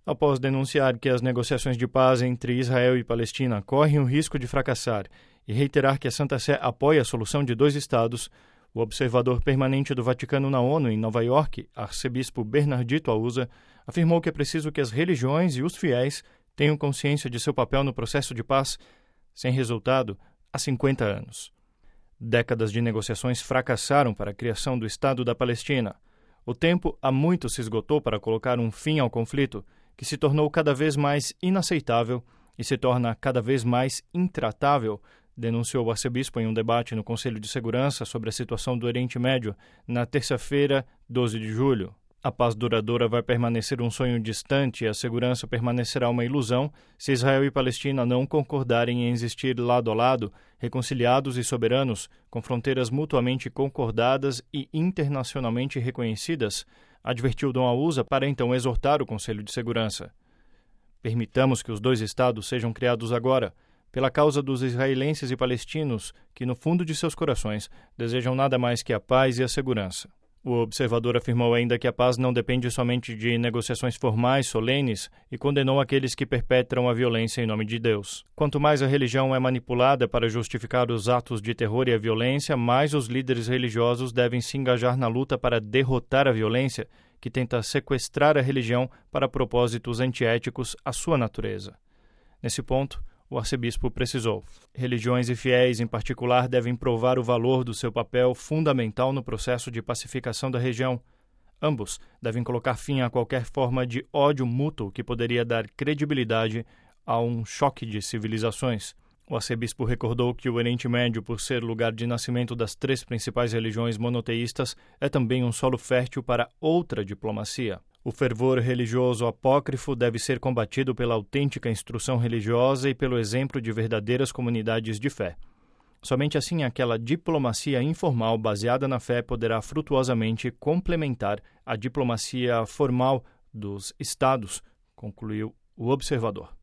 Após denunciar que as negociações de paz entre Israel e Palestina correm o risco de fracassar e reiterar que a Santa Sé apoia a solução de 2 estados, o observador permanente do Vaticano na ONU em Nova York, arcebispo Bernardito Auza, afirmou que é preciso que as religiões e os fiéis tenham consciência de seu papel no processo de paz, sem resultado, há 50 anos. Décadas de negociações fracassaram para a criação do Estado da Palestina. O tempo há muito se esgotou para colocar um fim ao conflito, que se tornou cada vez mais inaceitável e se torna cada vez mais intratável, denunciou o arcebispo em um debate no Conselho de Segurança sobre a situação do Oriente Médio na terça-feira, 12 de julho. A paz duradoura vai permanecer um sonho distante e a segurança permanecerá uma ilusão se Israel e Palestina não concordarem em existir lado a lado, reconciliados e soberanos, com fronteiras mutuamente concordadas e internacionalmente reconhecidas, advertiu Dom Auza para então exortar o Conselho de Segurança. Permitamos que os 2 estados sejam criados agora, pela causa dos israelenses e palestinos, que no fundo de seus corações desejam nada mais que a paz e a segurança. O observador afirmou ainda que a paz não depende somente de negociações formais solenes e condenou aqueles que perpetram a violência em nome de Deus. Quanto mais a religião é manipulada para justificar os atos de terror e a violência, mais os líderes religiosos devem se engajar na luta para derrotar a violência, que tenta sequestrar a religião para propósitos antiéticos à sua natureza. Nesse ponto, o arcebispo precisou: religiões e fiéis, em particular, devem provar o valor do seu papel fundamental no processo de pacificação da região. Ambos devem colocar fim a qualquer forma de ódio mútuo que poderia dar credibilidade a um choque de civilizações. O arcebispo recordou que o Oriente Médio, por ser lugar de nascimento das 3 principais religiões monoteístas, é também um solo fértil para outra diplomacia. O fervor religioso apócrifo deve ser combatido pela autêntica instrução religiosa e pelo exemplo de verdadeiras comunidades de fé. Somente assim aquela diplomacia informal baseada na fé poderá frutuosamente complementar a diplomacia formal dos Estados, concluiu o observador.